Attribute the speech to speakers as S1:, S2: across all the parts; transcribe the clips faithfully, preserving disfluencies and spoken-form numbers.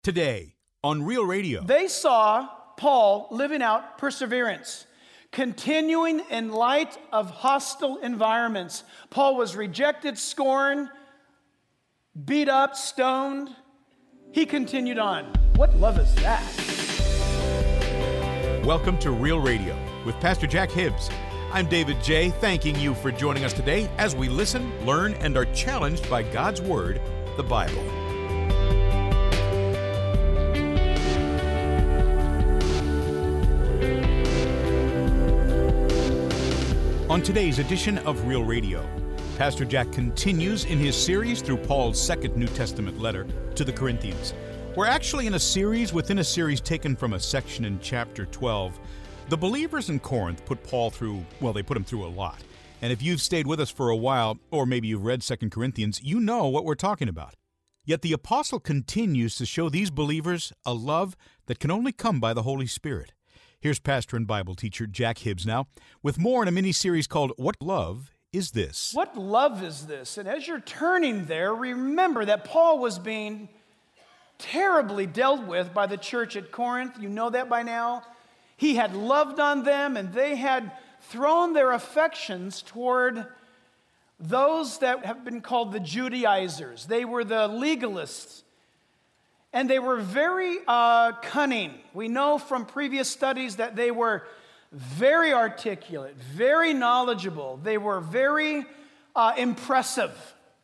S1: Today on Real Radio.
S2: They saw Paul living out perseverance, continuing in light of hostile environments. Paul was rejected, scorned, beat up, stoned. He continued on. What love is that?
S1: Welcome to Real Radio with Pastor Jack Hibbs. I'm David J., thanking you for joining us today as we listen, learn, and are challenged by God's Word, the Bible. On today's edition of Real Radio, Pastor Jack continues in his series through Paul's second New Testament letter to the Corinthians. We're actually in a series within a series taken from a section in chapter twelve. The believers in Corinth put Paul through, well, they put him through a lot. And if you've stayed with us for a while, or maybe you've read Second Corinthians, you know what we're talking about. Yet the apostle continues to show these believers a love that can only come by the Holy Spirit. Here's pastor and Bible teacher Jack Hibbs now with more in a mini-series called What Love Is This?
S2: What love is this? And as you're turning there, remember that Paul was being terribly dealt with by the church at Corinth. You know that by now. He had loved on them, and they had thrown their affections toward those that have been called the Judaizers. They were the legalists. And they were very uh, cunning. We know from previous studies that they were very articulate, very knowledgeable. They were very uh, impressive.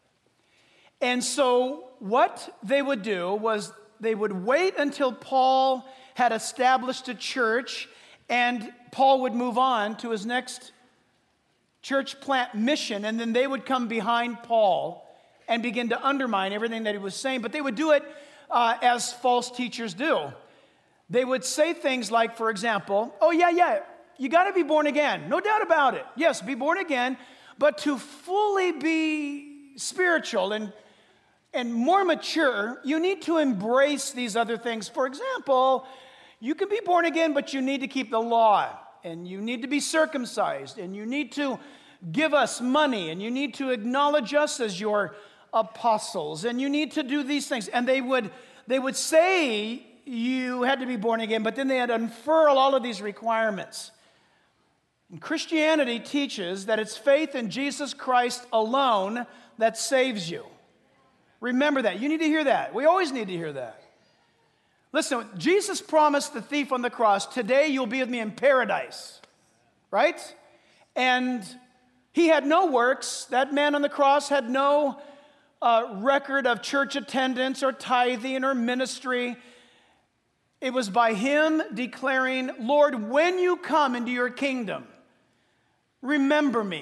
S2: And so what they would do was they would wait until Paul had established a church, and Paul would move on to his next church plant mission, and then they would come behind Paul and begin to undermine everything that he was saying. But they would do it Uh, as false teachers do. They would say things like, for example, oh yeah, yeah, you got to be born again. No doubt about it. Yes, be born again, but to fully be spiritual and, and more mature, you need to embrace these other things. For example, you can be born again, but you need to keep the law, and you need to be circumcised, and you need to give us money, and you need to acknowledge us as your apostles, and you need to do these things. And they would they would say you had to be born again, but then they had to unfurl all of these requirements. And Christianity teaches that it's faith in Jesus Christ alone that saves you. Remember that. You need to hear that. We always need to hear that. Listen, Jesus promised the thief on the cross, today you'll be with me in paradise. Right? And he had no works. That man on the cross had no Uh, record of church attendance or tithing or ministry. It was by him declaring, Lord, when you come into your kingdom, remember me.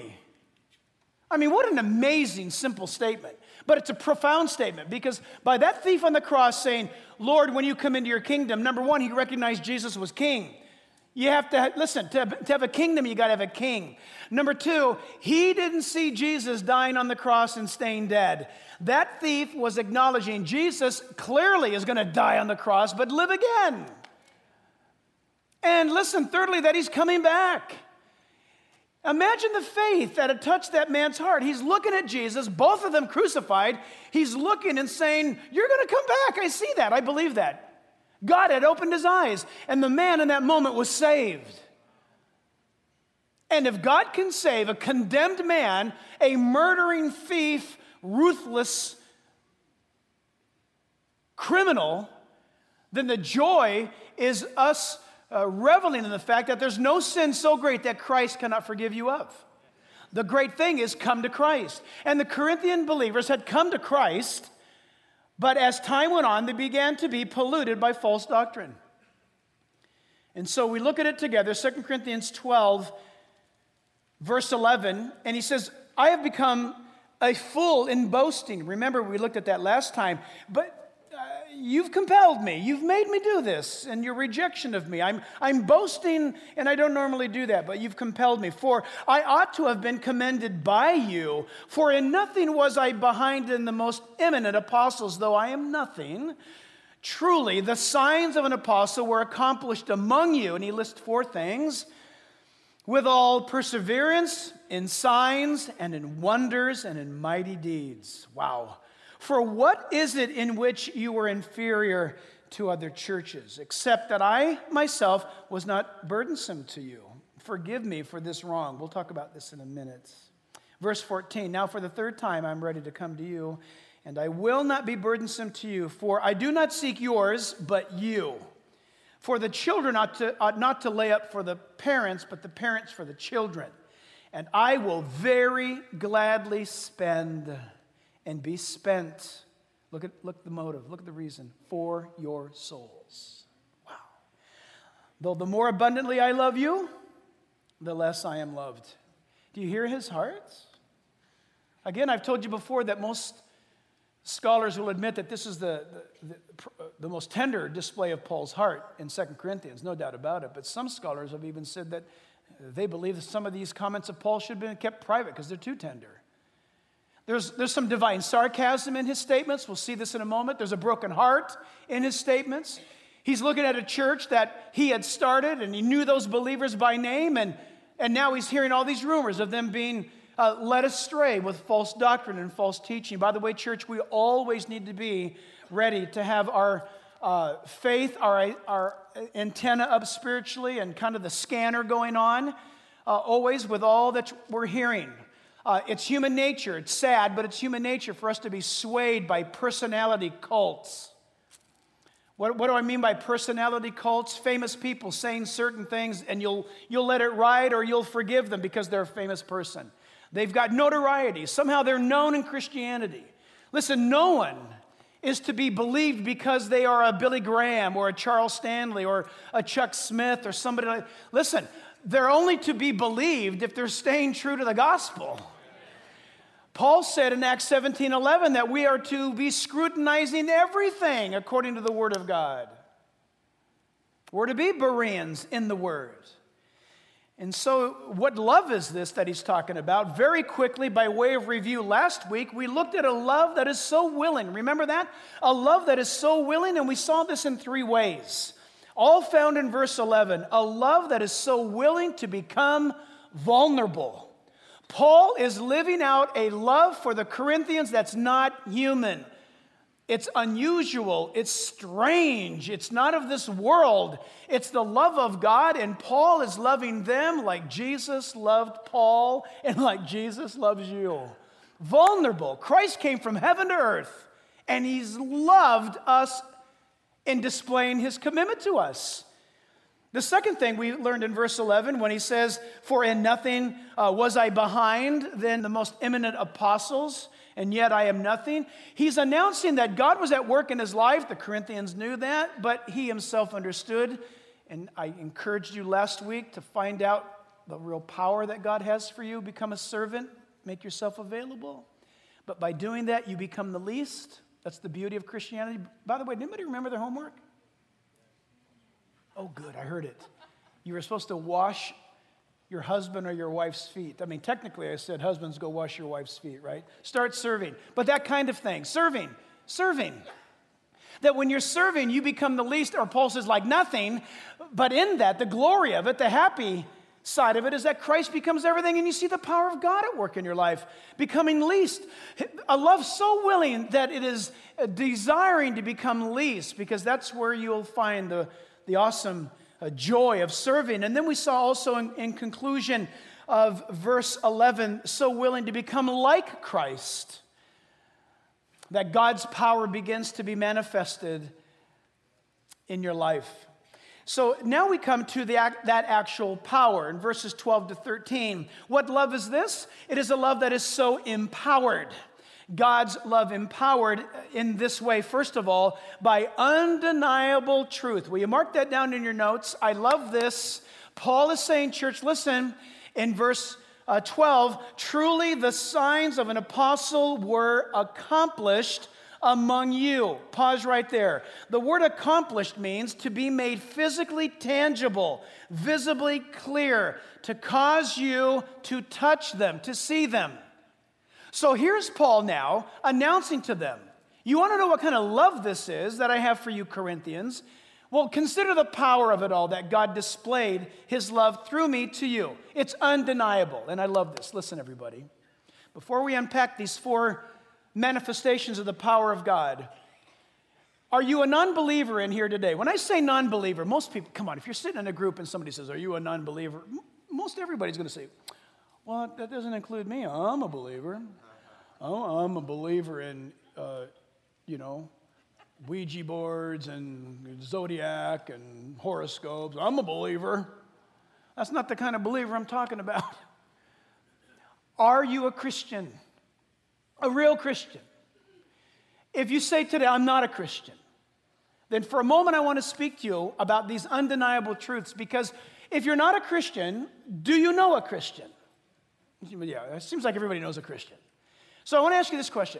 S2: I mean, what an amazing, simple statement. But it's a profound statement, because by that thief on the cross saying, Lord, when you come into your kingdom, number one, he recognized Jesus was king. You have to, listen, to, to have a kingdom, you got to have a king. Number two, he didn't see Jesus dying on the cross and staying dead. That thief was acknowledging Jesus clearly is going to die on the cross, but live again. And listen, thirdly, that he's coming back. Imagine the faith that had touched that man's heart. He's looking at Jesus, both of them crucified. He's looking and saying, you're going to come back. I see that. I believe that. God had opened his eyes, and the man in that moment was saved. And if God can save a condemned man, a murdering thief, ruthless criminal, then the joy is us uh, reveling in the fact that there's no sin so great that Christ cannot forgive you of. The great thing is come to Christ. And the Corinthian believers had come to Christ, but as time went on, they began to be polluted by false doctrine. And so we look at it together, Second Corinthians twelve, verse eleven, and he says, I have become a fool in boasting. Remember, we looked at that last time. But uh, you've compelled me. You've made me do this, and your rejection of me. I'm, I'm boasting, and I don't normally do that, but you've compelled me. For I ought to have been commended by you, for in nothing was I behind in the most eminent apostles, though I am nothing. Truly, the signs of an apostle were accomplished among you. And he lists four things. With all perseverance, in signs, and in wonders, and in mighty deeds. Wow. For what is it in which you were inferior to other churches, except that I myself was not burdensome to you. Forgive me for this wrong. We'll talk about this in a minute. Verse fourteen, now for the third time I'm ready to come to you, and I will not be burdensome to you, for I do not seek yours, but you. For the children ought, to, ought not to lay up for the parents, but the parents for the children. And I will very gladly spend and be spent. Look at, look at the motive, look at the reason, for your souls. Wow. Though the more abundantly I love you, the less I am loved. Do you hear his heart? Again, I've told you before that most scholars will admit that this is the, the, the, the most tender display of Paul's heart in Second Corinthians, no doubt about it. But some scholars have even said that they believe that some of these comments of Paul should have been kept private because they're too tender. There's, there's some divine sarcasm in his statements. We'll see this in a moment. There's a broken heart in his statements. He's looking at a church that he had started, and he knew those believers by name, and, and now he's hearing all these rumors of them being uh, led astray with false doctrine and false teaching. By the way, church, we always need to be ready to have our uh, faith, our, our antenna up spiritually, and kind of the scanner going on, uh, always with all that we're hearing. Uh, it's human nature. It's sad, but it's human nature for us to be swayed by personality cults. What, what do I mean by personality cults? Famous people saying certain things, and you'll, you'll let it ride or you'll forgive them because they're a famous person. They've got notoriety. Somehow they're known in Christianity. Listen, no one is to be believed because they are a Billy Graham or a Charles Stanley or a Chuck Smith or somebody like. Listen, they're only to be believed if they're staying true to the gospel. Paul said in Acts seventeen eleven that we are to be scrutinizing everything according to the Word of God. We're to be Bereans in the Word. And so what love is this that he's talking about? Very quickly, by way of review, last week we looked at a love that is so willing. Remember that? A love that is so willing, and we saw this in three ways. All found in verse eleven. A love that is so willing to become vulnerable. Paul is living out a love for the Corinthians that's not human. It's unusual. It's strange. It's not of this world. It's the love of God, and Paul is loving them like Jesus loved Paul and like Jesus loves you. Vulnerable. Christ came from heaven to earth, and he's loved us in displaying his commitment to us. The second thing we learned in verse eleven when he says, for in nothing uh, was I behind than the most eminent apostles, and yet I am nothing. He's announcing that God was at work in his life. The Corinthians knew that, but he himself understood. And I encouraged you last week to find out the real power that God has for you. Become a servant. Make yourself available. But by doing that, you become the least. That's the beauty of Christianity. By the way, did anybody remember their homework? Oh, good, I heard it. You were supposed to wash your husband or your wife's feet. I mean, technically I said, husbands, go wash your wife's feet, right? Start serving. But that kind of thing, serving, serving. That when you're serving, you become the least, or Paul says, like nothing. But in that, the glory of it, the happy side of it is that Christ becomes everything, and you see the power of God at work in your life, becoming least. A love so willing that it is desiring to become least, because that's where you'll find the the awesome uh, joy of serving. And then we saw also in, in conclusion of verse eleven, so willing to become like Christ, that God's power begins to be manifested in your life. So now we come to the, that actual power in verses twelve to thirteen. What love is this? It is a love that is so empowered. God's love empowered in this way, first of all, by undeniable truth. Will you mark that down in your notes? I love this. Paul is saying, church, listen, in verse uh, twelve, truly the signs of an apostle were accomplished among you. Pause right there. The word accomplished means to be made physically tangible, visibly clear, to cause you to touch them, to see them. So here's Paul now announcing to them, you want to know what kind of love this is that I have for you, Corinthians? Well, consider the power of it all, that God displayed his love through me to you. It's undeniable, and I love this. Listen, everybody. Before we unpack these four manifestations of the power of God, Are you a non-believer in here today? When I say non-believer, most people, come on, if you're sitting in a group and somebody says, are you a non-believer? M- most everybody's going to say, well, that doesn't include me. I'm a believer. Oh, I'm a believer in, uh, you know, Ouija boards and zodiac and horoscopes. I'm a believer. That's not the kind of believer I'm talking about. Are you a Christian? A real Christian? If you say today, I'm not a Christian, then for a moment I want to speak to you about these undeniable truths, because if you're not a Christian, do you know a Christian? Yeah, it seems like everybody knows a Christian. So I want to ask you this question.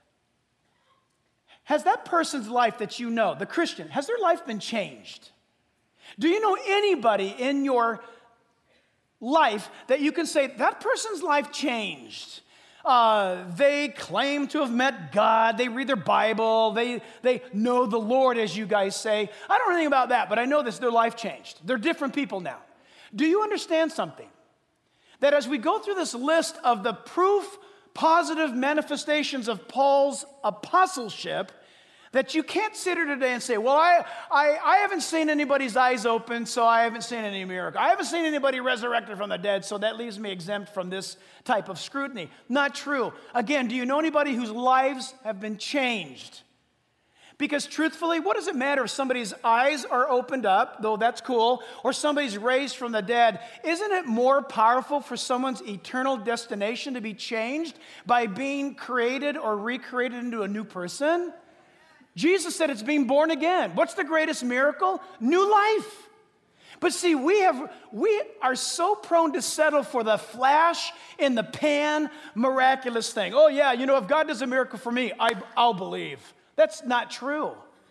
S2: Has that person's life that you know, the Christian, has their life been changed? Do you know anybody in your life that you can say, that person's life changed? Uh, they claim to have met God. They read their Bible. They, they know the Lord, as you guys say. I don't know anything about that, but I know this, their life changed. They're different people now. Do you understand something? That as we go through this list of the proof positive manifestations of Paul's apostleship, that you can't sit here today and say, well, I, I, I haven't seen anybody's eyes open, so I haven't seen any miracle. I haven't seen anybody resurrected from the dead, so that leaves me exempt from this type of scrutiny. Not true. Again, do you know anybody whose lives have been changed? Because truthfully, what does it matter if somebody's eyes are opened up, though that's cool, or somebody's raised from the dead? Isn't it more powerful for someone's eternal destination to be changed by being created or recreated into a new person? Jesus said it's being born again. What's the greatest miracle? New life. But see, we have we are so prone to settle for the flash in the pan miraculous thing. Oh yeah, you know, if God does a miracle for me, I, I'll believe. That's not true.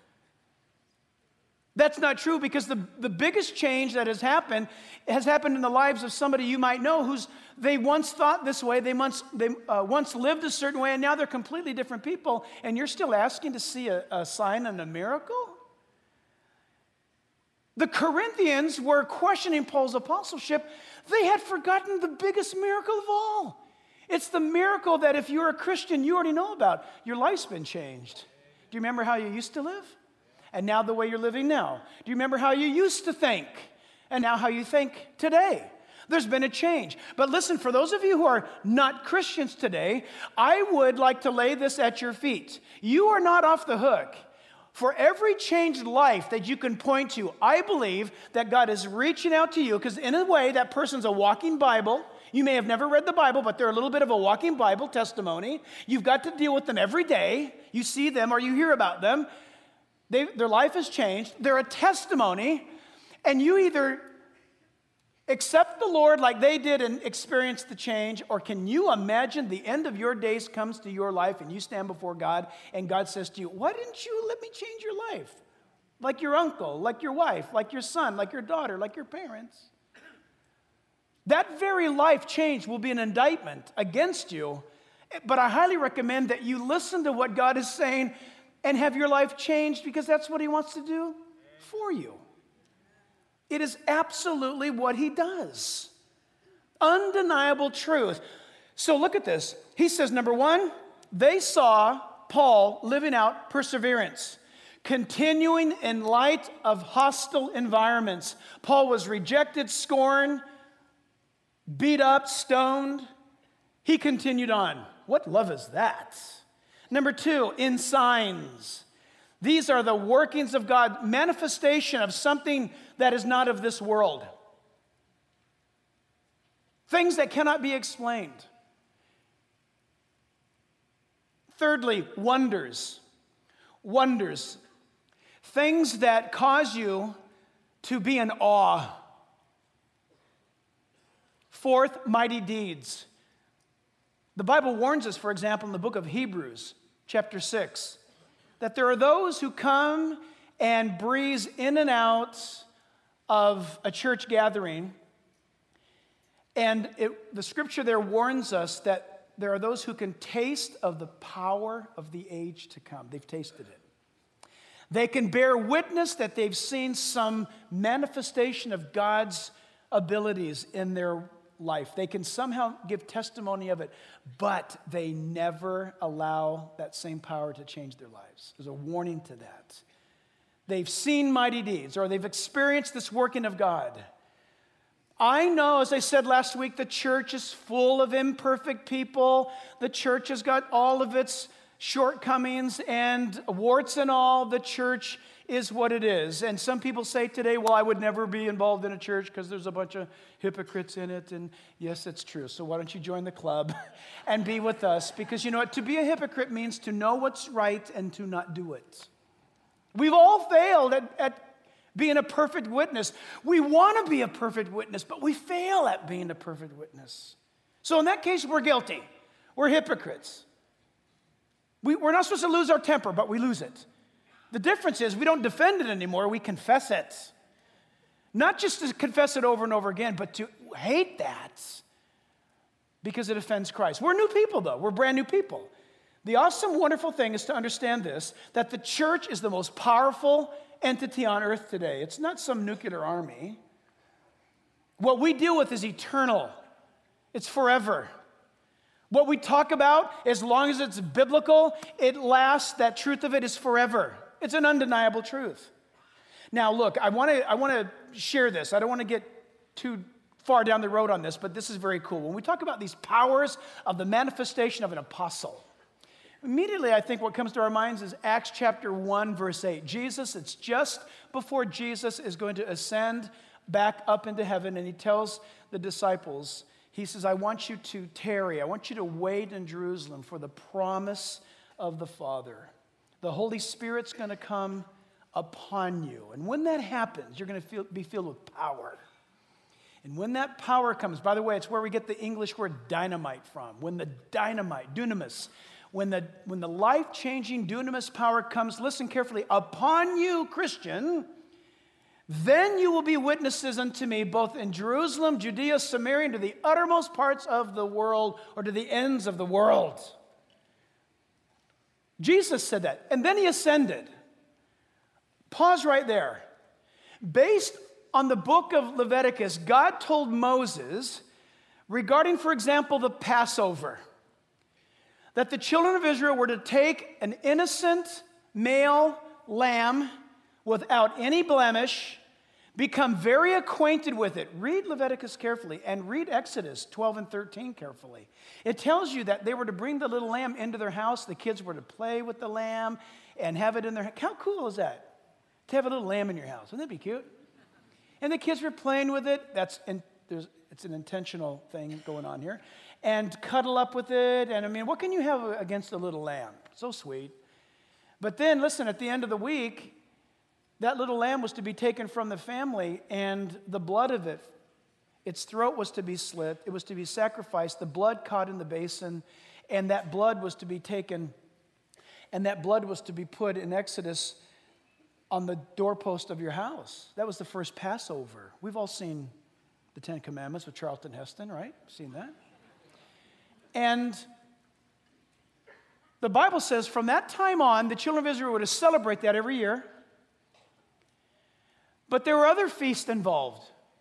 S2: That's not true, because the, the biggest change that has happened has happened in the lives of somebody you might know who's they once thought this way, they once they uh, once lived a certain way, and now they're completely different people, and you're still asking to see a, a sign and a miracle? The Corinthians were questioning Paul's apostleship. They had forgotten the biggest miracle of all. It's the miracle that if you're a Christian, you already know about. Your life's been changed. Do you remember how you used to live? And now the way you're living now. Do you remember how you used to think? And now how you think today? There's been a change. But listen, for those of you who are not Christians today, I would like to lay this at your feet. You are not off the hook. For every changed life that you can point to, I believe that God is reaching out to you, because in a way, that person's a walking Bible. You may have never read the Bible, but they're a little bit of a walking Bible testimony. You've got to deal with them every day. You see them or you hear about them. They, their life has changed. They're a testimony, and you either accept the Lord like they did and experience the change, or can you imagine the end of your days comes to your life and you stand before God and God says to you, why didn't you let me change your life? Like your uncle, like your wife, like your son, like your daughter, like your parents. That very life change will be an indictment against you, but I highly recommend that you listen to what God is saying and have your life changed, because that's what He wants to do for you. It is absolutely what He does. Undeniable truth. So look at this. He says, number one, they saw Paul living out perseverance, continuing in light of hostile environments. Paul was rejected, scorned, beat up, stoned. He continued on. What love is that? Number two, in signs. These are the workings of God, manifestation of something that is not of this world. Things that cannot be explained. Thirdly, wonders. Wonders. Things that cause you to be in awe. Fourth, mighty deeds. The Bible warns us, for example, in the book of Hebrews, chapter six, that there are those who come and breeze in and out of a church gathering, and it, the scripture there warns us that there are those who can taste of the power of the age to come. They've tasted it. They can bear witness that they've seen some manifestation of God's abilities in their life. They can somehow give testimony of it, but they never allow that same power to change their lives. There's a warning to that. They've seen mighty deeds, or they've experienced this working of God. I know, as I said last week, the church is full of imperfect people. The church has got all of its shortcomings and warts and all. The church is what it is. And some people say today, well, I would never be involved in a church because there's a bunch of hypocrites in it. And yes, it's true. So why don't you join the club and be with us? Because you know what? To be a hypocrite means to know what's right and to not do it. We've all failed at, at being a perfect witness. We want to be a perfect witness, but we fail at being a perfect witness. So in that case, we're guilty. We're hypocrites. We, we're not supposed to lose our temper, but we lose it. The difference is we don't defend it anymore, we confess it. Not just to confess it over and over again, but to hate that because it offends Christ. We're new people, though. We're brand new people. The awesome, wonderful thing is to understand this, that the church is the most powerful entity on earth today. It's not some nuclear army. What we deal with is eternal. It's forever. What we talk about, as long as it's biblical, it lasts. That truth of it is forever. It's an undeniable truth. Now, look, I want to I want to share this. I don't want to get too far down the road on this, but this is very cool. When we talk about these powers of the manifestation of an apostle, immediately I think what comes to our minds is Acts chapter one, verse eight. Jesus, it's just before Jesus is going to ascend back up into heaven, and he tells the disciples, he says, I want you to tarry. I want you to wait in Jerusalem for the promise of the Father. The Holy Spirit's going to come upon you. And when that happens, you're going to feel, be filled with power. And when that power comes, by the way, it's where we get the English word dynamite from. When the dynamite, dunamis, when the, when the life-changing dunamis power comes, listen carefully, upon you, Christian, then you will be witnesses unto me both in Jerusalem, Judea, Samaria, and to the uttermost parts of the world, or to the ends of the world. Jesus said that, and then he ascended. Pause right there. Based on the book of Leviticus, God told Moses regarding, for example, the Passover, that the children of Israel were to take an innocent male lamb without any blemish, become very acquainted with it. Read Leviticus carefully and read Exodus twelve and thirteen carefully. It tells you that they were to bring the little lamb into their house. The kids were to play with the lamb and have it in their house. How cool is that? To have a little lamb in your house. Wouldn't that be cute? And the kids were playing with it. That's in, there's, it's an intentional thing going on here. And cuddle up with it. And I mean, what can you have against a little lamb? So sweet. But then, listen, at the end of the week, that little lamb was to be taken from the family, and the blood of it, its throat was to be slit. It was to be sacrificed. The blood caught in the basin, and that blood was to be taken, and that blood was to be put in Exodus on the doorpost of your house. That was the first Passover. We've all seen the Ten Commandments with Charlton Heston, right? Seen that? And the Bible says from that time on, the children of Israel were to celebrate that every year. But there were other feasts involved.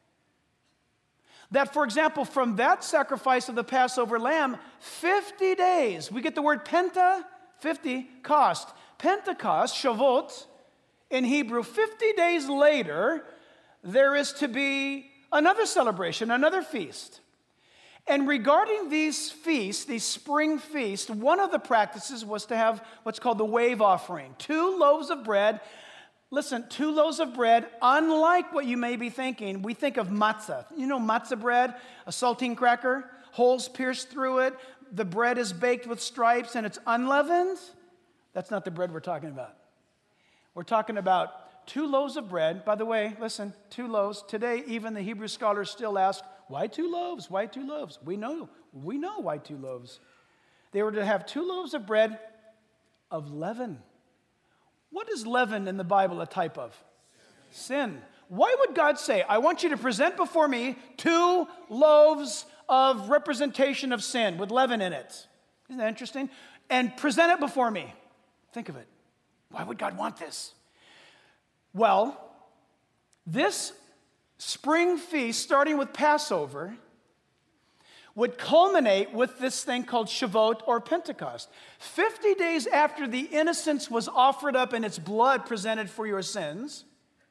S2: That, for example, from that sacrifice of the Passover lamb, fifty days, we get the word penta, fifty, cost. Pentecost, Shavuot, in Hebrew, fifty days later, there is to be another celebration, another feast. And regarding these feasts, these spring feasts, one of the practices was to have what's called the wave offering. Two loaves of bread. Listen, two loaves of bread, unlike what you may be thinking, we think of matzah. You know matzah bread, a saltine cracker, holes pierced through it, the bread is baked with stripes, and it's unleavened. That's not the bread we're talking about. We're talking about two loaves of bread. By the way, listen, two loaves. Today, even the Hebrew scholars still ask, why two loaves? Why two loaves? We know, we know why two loaves. They were to have two loaves of bread of leaven. What is leaven in the Bible a type of? Sin. Why would God say, I want you to present before me two loaves of representation of sin with leaven in it? Isn't that interesting? And present it before me. Think of it. Why would God want this? Well, this spring feast, starting with Passover, would culminate with this thing called Shavuot or Pentecost. fifty days after the innocence was offered up and its blood presented for your sins,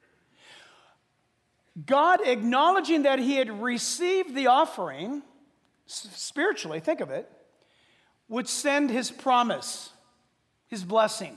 S2: God, acknowledging that he had received the offering, spiritually, think of it, would send his promise, his blessing.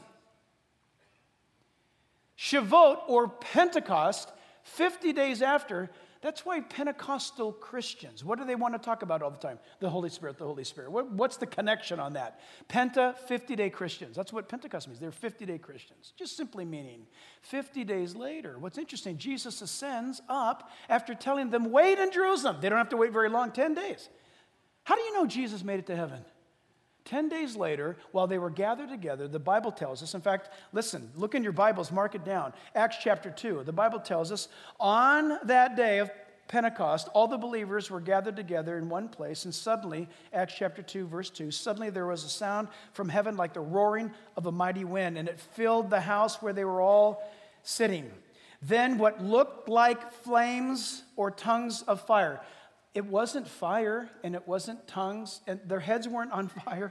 S2: Shavuot or Pentecost, fifty days after, that's why Pentecostal Christians, what do they want to talk about all the time? The Holy Spirit, the Holy Spirit. What, what's the connection on that? Penta, fifty-day Christians. That's what Pentecost means. They're fifty-day Christians. Just simply meaning fifty days later. What's interesting, Jesus ascends up after telling them, wait in Jerusalem. They don't have to wait very long, ten days. How do you know Jesus made it to heaven? Ten days later, while they were gathered together, the Bible tells us, in fact, listen, look in your Bibles, mark it down. Acts chapter two, the Bible tells us, on that day of Pentecost, all the believers were gathered together in one place, and suddenly, Acts chapter two, verse two, suddenly there was a sound from heaven like the roaring of a mighty wind, and it filled the house where they were all sitting. Then what looked like flames or tongues of fire. It wasn't fire, and it wasn't tongues, and their heads weren't on fire.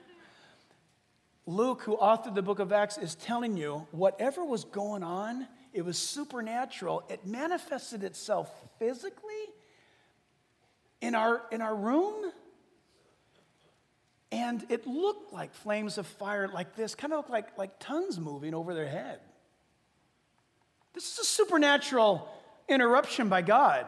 S2: Luke, who authored the book of Acts, is telling you whatever was going on, it was supernatural. It manifested itself physically in our, in our room, and it looked like flames of fire like this, kind of looked like, like tongues moving over their head. This is a supernatural interruption by God.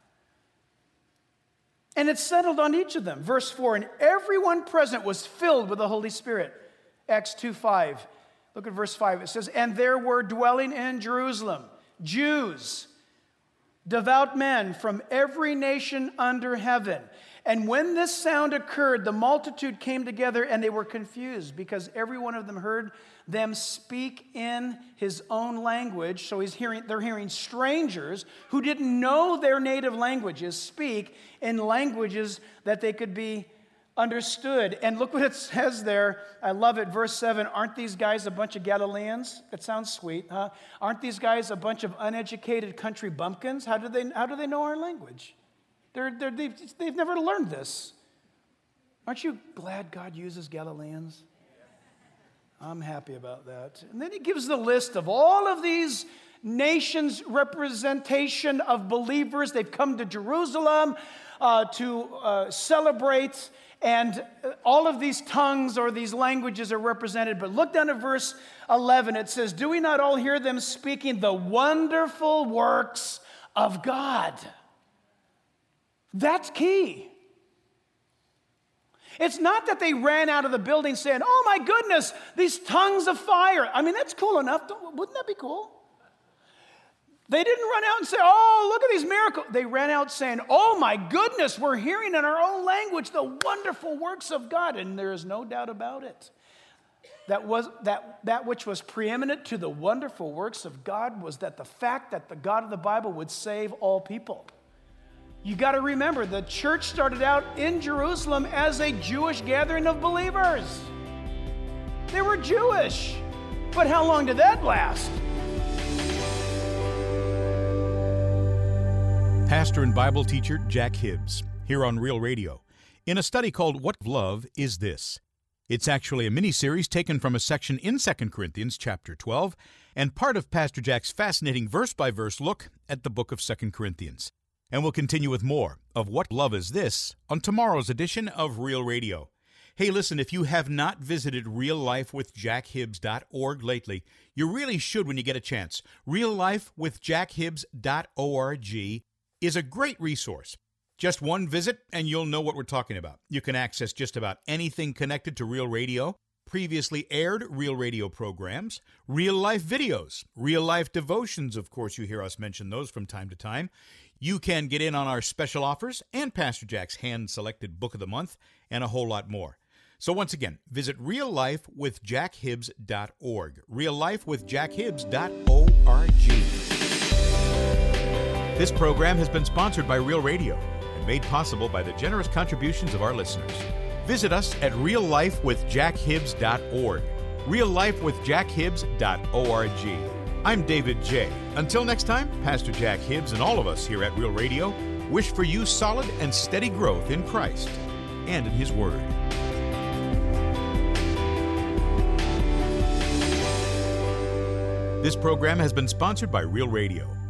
S2: And it settled on each of them. Verse four, and everyone present was filled with the Holy Spirit. Acts two five. Look at verse five. It says, and there were dwelling in Jerusalem Jews, devout men from every nation under heaven. And when this sound occurred, the multitude came together and they were confused because every one of them heard them speak in his own language. So he's hearing, they're hearing strangers who didn't know their native languages speak in languages that they could be understood. And look what it says there. I love it. Verse seven, aren't these guys a bunch of Galileans? It sounds sweet, huh? Aren't these guys a bunch of uneducated country bumpkins? How do they, how do they know our language? They're, they're, they've, they've never learned this. Aren't you glad God uses Galileans? I'm happy about that. And then he gives the list of all of these nations' representation of believers. They've come to Jerusalem uh, to uh, celebrate, and all of these tongues or these languages are represented. But look down at verse eleven. It says, do we not all hear them speaking the wonderful works of God? That's key. It's not that they ran out of the building saying, oh my goodness, these tongues of fire. I mean, that's cool enough. Wouldn't that be cool? They didn't run out and say, oh, look at these miracles. They ran out saying, oh my goodness, we're hearing in our own language the wonderful works of God. And there is no doubt about it. That, was, that, that which was preeminent to the wonderful works of God was that the fact that the God of the Bible would save all people. You got to remember, the church started out in Jerusalem as a Jewish gathering of believers. They were Jewish. But how long did that last?
S1: Pastor and Bible teacher Jack Hibbs, here on Real Radio, in a study called What Love Is This? It's actually a mini-series taken from a section in Second Corinthians chapter twelve and part of Pastor Jack's fascinating verse-by-verse look at the book of Second Corinthians. And we'll continue with more of What Love Is This on tomorrow's edition of Real Radio. Hey, listen, if you have not visited real life with jack hibbs dot org lately, you really should when you get a chance. real life with jack hibbs dot org is a great resource. Just one visit and you'll know what we're talking about. You can access just about anything connected to Real Radio, previously aired Real Radio programs, real-life videos, real-life devotions, of course you hear us mention those from time to time. You can get in on our special offers and Pastor Jack's hand-selected book of the month and a whole lot more. So once again, visit real life with jack hibbs dot org, real life with jack hibbs dot org. This program has been sponsored by Real Radio and made possible by the generous contributions of our listeners. Visit us at real life with jack hibbs dot org, real life with jack hibbs dot org. I'm David J. Until next time, Pastor Jack Hibbs and all of us here at Real Radio wish for you solid and steady growth in Christ and in His Word. This program has been sponsored by Real Radio.